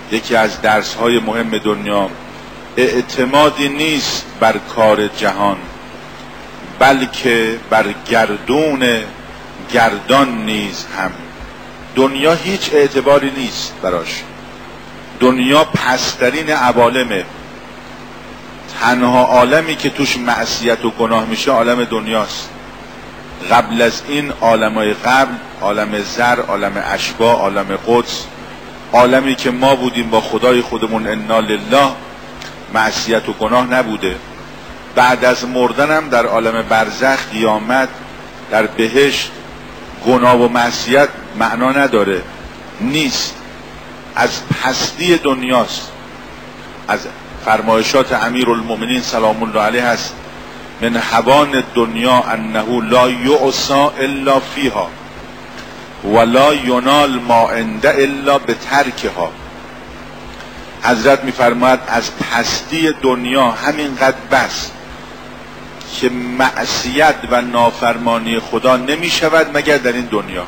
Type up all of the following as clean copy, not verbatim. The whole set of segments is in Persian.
یکی از درس‌های مهم دنیا اعتمادی نیست بر کار جهان، بلکه بر گردون گردان نیز هم. دنیا هیچ اعتباری نیست براش. دنیا پسترین عوالمه. تنها عالمی که توش معصیت و گناه میشه عالم دنیاست. قبل از این عالمای قبل، عالم زر، عالم اشباح، عالم قدس، عالمی که ما بودیم با خدای خودمون انا لله، معصیت و گناه نبوده. بعد از مردنم در عالم برزخ، قیامت، در بهشت، گناه و معصیت معنا نداره، نیست. از پستی دنیاست. از فرمایشات امیرالمؤمنین سلام الله علیه هست: من هوان دنیا انه لا یعصی الا فیها ولا ینال ما عنده الا بترکها. حضرت میفرماید از پستی دنیا همینقدر بس که معصیت و نافرمانی خدا نمی شود مگر در این دنیا،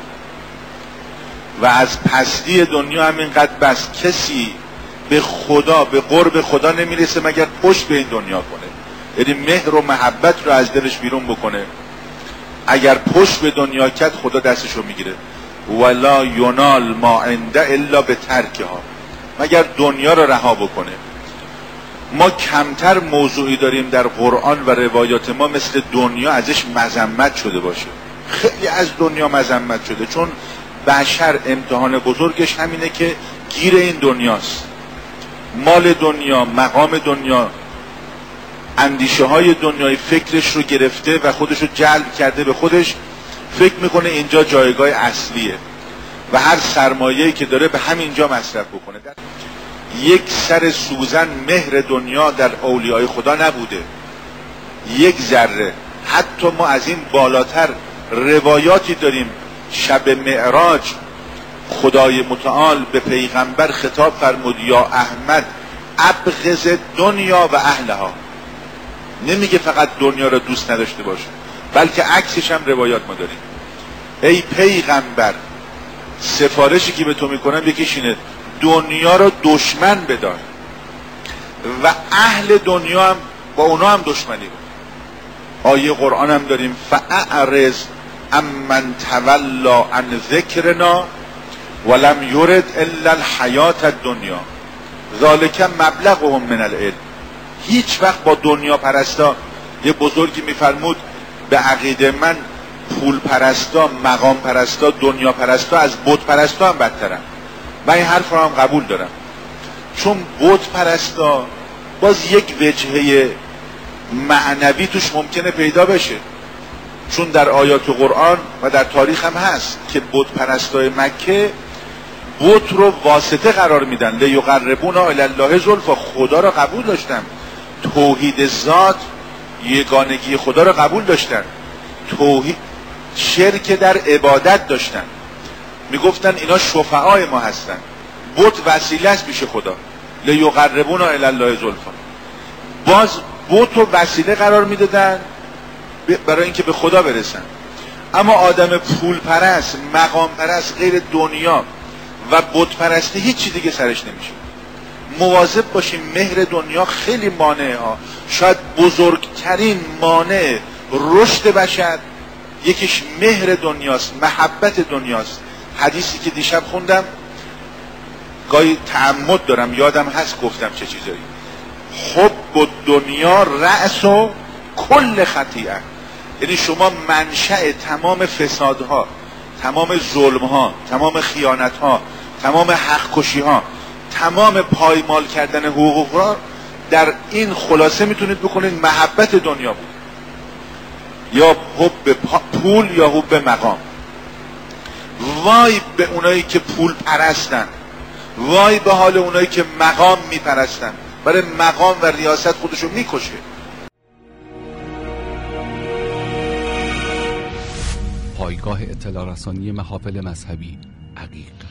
و از پستی دنیا همینقدر بس کسی به خدا، به قرب خدا نمیرسه مگر پشت به این دنیا کنه، یعنی مهر و محبت رو از دلش بیرون بکنه. اگر پشت به دنیا کرد خدا دستش رو میگیره. ولا ینال ما عنده الا بترکها، مگر دنیا رو رها بکنه. ما کمتر موضوعی داریم در قرآن و روایات ما مثل دنیا ازش مذمت شده باشه. خیلی از دنیا مذمت شده، چون بشر امتحان بزرگش همینه که گیر این دنیاست. مال دنیا، مقام دنیا، اندیشه های دنیای فکرش رو گرفته و خودش رو جلب کرده به خودش. فکر میکنه اینجا جایگاه اصلیه و هر سرمایه‌ای که داره به همینجا مصرف بکنه. یک سر سوزن مهر دنیا در اولیای خدا نبوده، یک ذره. حتی ما از این بالاتر روایاتی داریم. شب معراج خدای متعال به پیغمبر خطاب فرمود: یا احمد ابغض دنیا و اهلها. نمیگه فقط دنیا را دوست نداشته باشه، بلکه عکسش هم روایات ما داریم. ای پیغمبر، سفارشی که به تو میکنم یکیش اینه: دنیا را دشمن بدار و اهل دنیا هم با اونا هم دشمنی بود. آیه قرآن هم داریم: فاعرض عمن تولی عن ذکرنا ولم یرد الا الحیات الدنیا ذالک مبلغهم من العلم. هیچ وقت با دنیا پرستا، یه بزرگی میفرمود به عقیده من پول پرستا، مقام پرستا، دنیا پرستا از بت پرستا هم بدترن. من این حرف رو هم قبول دارم، چون بت پرستا باز یک وجهه معنوی توش ممکنه پیدا بشه، چون در آیات قرآن و در تاریخ هم هست که بت پرستای مکه بت رو واسطه قرار میدن لیقربونا الی الله زلفا. خدا رو قبول داشتن، توحید ذات، یگانگی خدا رو قبول داشتن، توحید، شرک در عبادت داشتن. میگفتن اینا شفعای ما هستن، بت وسیله است پیش خدا، لیقربونا الی الله زلفا. باز بت رو وسیله قرار میدادن برای اینکه به خدا برسن. اما آدم پول پرست، مقام پرست، غیر دنیا و بت پرستی هیچی دیگه سرش نمیشه. مواظب باشیم، مهر دنیا خیلی مانعه ها. شاید بزرگترین مانع رشد بشر یکیش مهر دنیاست، محبت دنیاست. حدیثی که دیشب خوندم، گاهی تعمد دارم یادم هست گفتم چه چیزایی: حب دنیا رأس و کل خطیئه. یعنی شما منشأ تمام فسادها، تمام ظلمها، تمام خیانتها، تمام حق کشیها، تمام پایمال کردن حقوق را در این خلاصه میتونید بکنید محبت دنیا بود، یا حب پول یا حب مقام. وای به اونایی که پول پرستن، وای به حال اونایی که مقام میپرستن. برای مقام و ریاست خودشو میکشه. پایگاه اطلاع رسانی محافل مذهبی عقیق.